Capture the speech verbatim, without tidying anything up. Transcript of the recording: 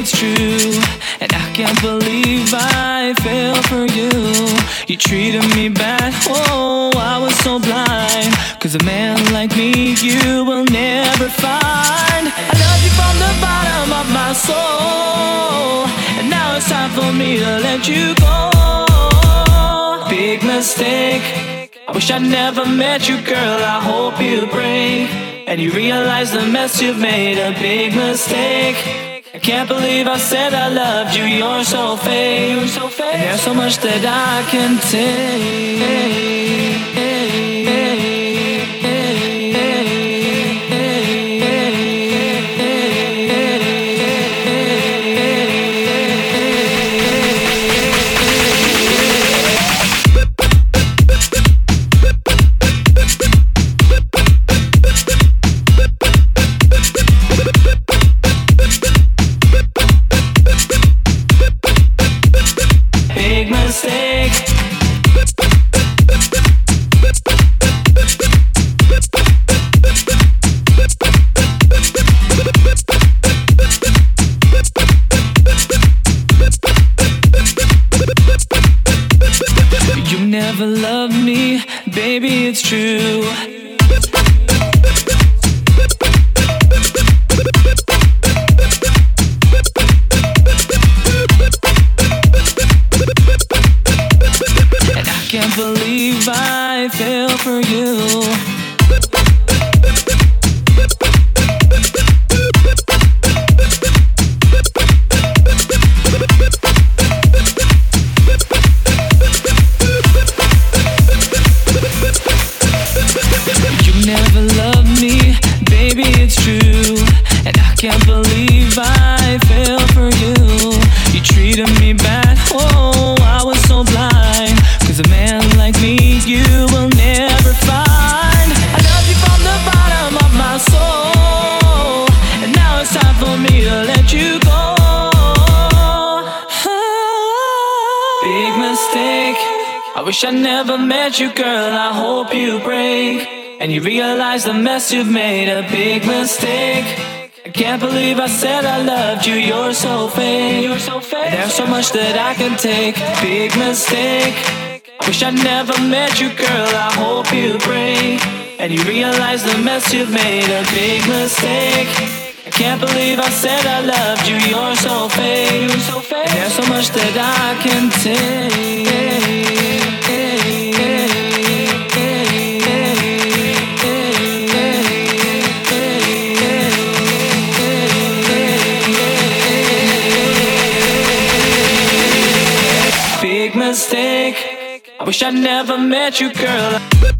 it's true, and I can't believe I fell for you. You treated me bad, oh, I was so blind. Cause a man like me you will never find. I love you from the bottom of my soul, and now it's time for me to let you go. Big mistake, I wish I never met you, girl. I hope you break and you realize the mess you've made. A big mistake. I can't believe I said I loved you. You're so fake, you're so fake. And there's so much that I can take. Big mistake. You never loved me, baby, it's true. Can't believe I fell for you. You never loved me, baby, it's true. And I can't believe I fell for you. You treated me bad, oh, I was so blind. Cause a man like me you will never find. I love you from the bottom of my soul, and now it's time for me to let you go. Big mistake, I wish I never met you, girl. I hope you break and you realize the mess you've made. A big mistake. I can't believe I said I loved you. You're so fake, you're so fake. And there's so much that I can take. Big mistake. Wish I never met you, girl. I hope you break and you realize the mess you've made. A big mistake. I can't believe I said I loved you. You're so fake, you're so fake. And there's so much that I can take. Big mistake. I wish I never met you, girl.